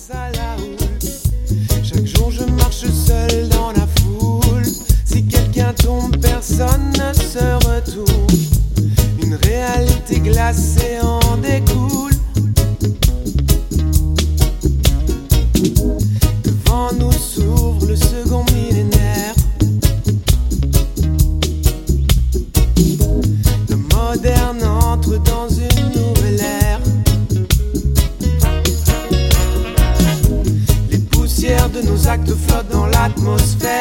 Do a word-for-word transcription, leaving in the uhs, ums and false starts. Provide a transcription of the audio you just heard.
face à la houle. Chaque jour je marche seul dans la foule. Si quelqu'un tombe, personne ne se retourne. Une réalité glacée en découle. Devant nous s'ouvre le second millénaire. Le moderne entre dans une nouvelle ère. Les poussières de nos actes flottent dans l'atmosphère.